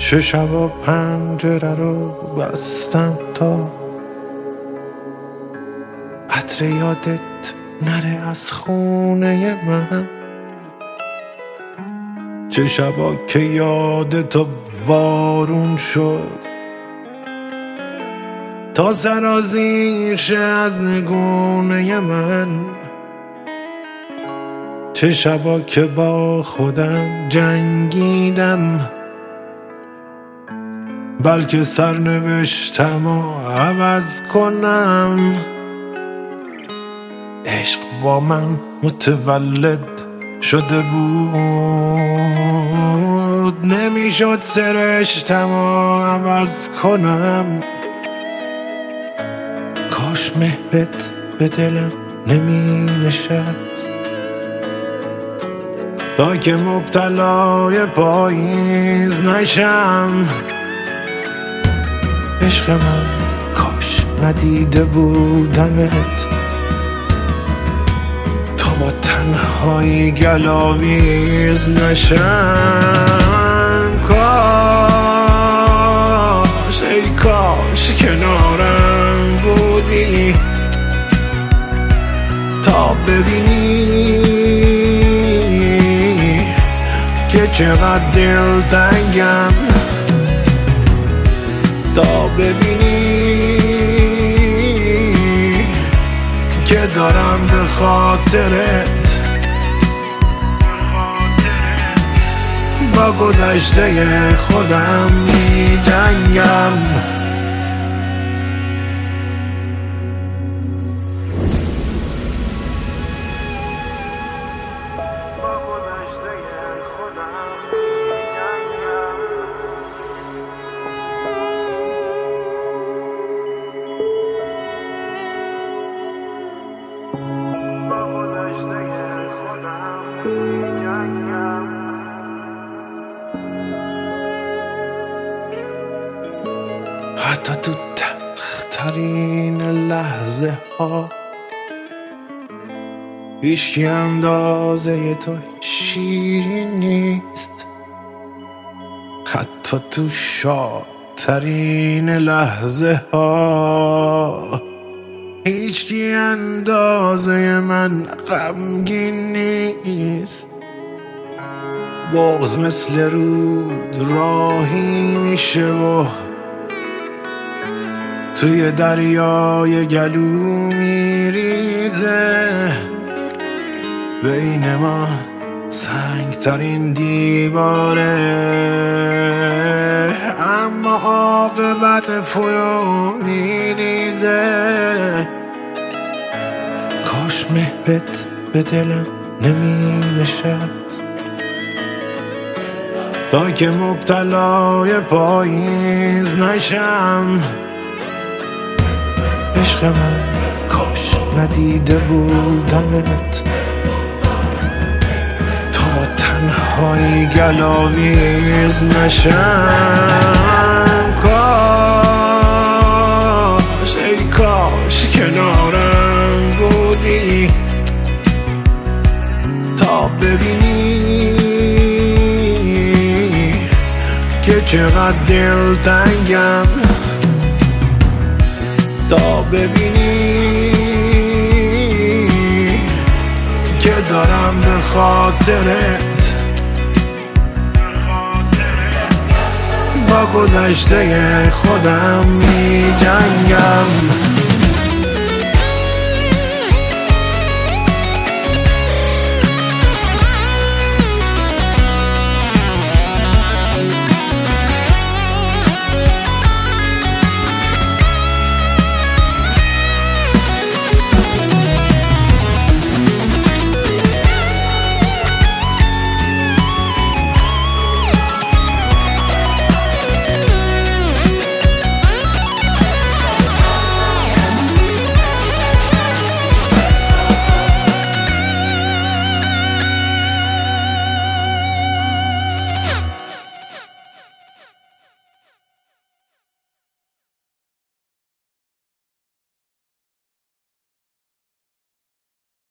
چه شبا پنجره رو بستم تا عطر یادت نره از خونه من، چه شبا که یادتو بارون شد تا سرازیر شه از نگونه من، چه شبا که با خودم جنگیدم بلکه سرنوشتم و عوض کنم. عشق با من متولد شده بود، نمیشد سرشتم و عوض کنم. کاش مهرت به دلم نمی نشست تا که مبتلای پاییز نشم. عشق من کاش ندیده بودمت تا با تنهایی گلاویز نشم. کاش ای کاش کنارم بودی تا ببینی که چقدر دلتنگم، تا ببینی که دارم به خاطرت با گذشته خودم می جنگم. حتی تو تلخترین لحظه ها هیچکی اندازه تو شیرین نیست، حتی تو شادترین لحظه ها هیچکی اندازه من غمگین نیست. بغض مثل رود راهی میشه و توی دریای گلو میریزه، بین ما سنگترین دیواره اما عاقبت فرو میریزه. کاش مهرت به دلم نمی نشست تا که مبتلای پاییز نشم. عشق من کاش ندیده بودمت تا با تنهایی گلاویز نشم. کاش ای کاش کنارم بودی تا ببینی که چقدر دلتنگم، تا ببینی که دارم به خاطرت با گذشته خودم می جنگم.